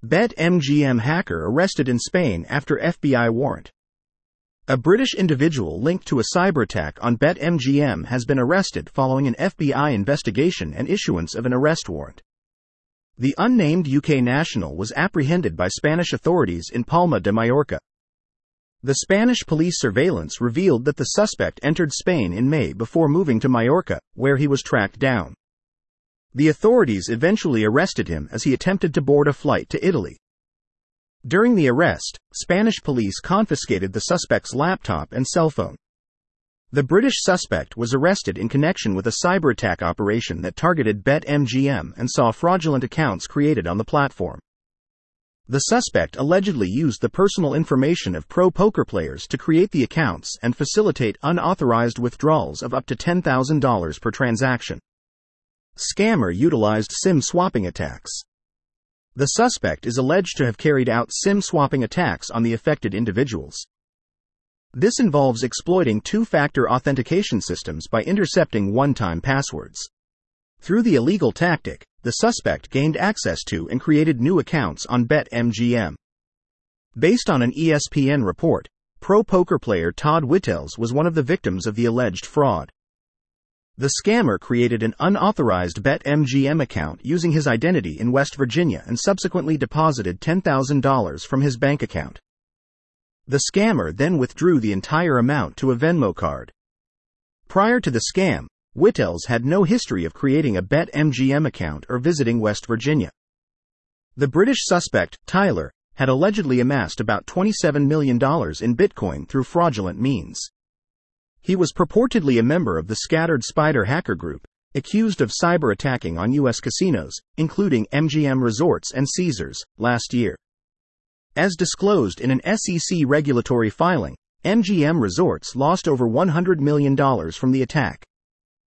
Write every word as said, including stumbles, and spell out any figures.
BetMGM hacker arrested in Spain after F B I warrant. A British individual linked to a cyber attack on BetMGM has been arrested following an F B I investigation and issuance of an arrest warrant. The unnamed U K national was apprehended by Spanish authorities in Palma de Mallorca. The Spanish police surveillance revealed that the suspect entered Spain in May before moving to Mallorca, where he was tracked down. The authorities eventually arrested him as he attempted to board a flight to Italy. During the arrest, Spanish police confiscated the suspect's laptop and cell phone. The British suspect was arrested in connection with a cyber attack operation that targeted BetMGM and saw fraudulent accounts created on the platform. The suspect allegedly used the personal information of pro poker players to create the accounts and facilitate unauthorized withdrawals of up to ten thousand dollars per transaction. Scammer utilized SIM swapping attacks. The suspect is alleged to have carried out SIM swapping attacks on the affected individuals. This involves exploiting two-factor authentication systems by intercepting one-time passwords. Through the illegal tactic, the suspect gained access to and created new accounts on BetMGM. Based on an E S P N report, pro poker player Todd Whittels was one of the victims of the alleged fraud. The scammer created an unauthorized BetMGM account using his identity in West Virginia and subsequently deposited ten thousand dollars from his bank account. The scammer then withdrew the entire amount to a Venmo card. Prior to the scam, Whittels had no history of creating a BetMGM account or visiting West Virginia. The British suspect, Tyler, had allegedly amassed about twenty-seven million dollars in Bitcoin through fraudulent means. He was purportedly a member of the Scattered Spider hacker group, accused of cyber attacking on U S casinos, including M G M Resorts and Caesars, last year. As disclosed in an S E C regulatory filing, M G M Resorts lost over one hundred million dollars from the attack.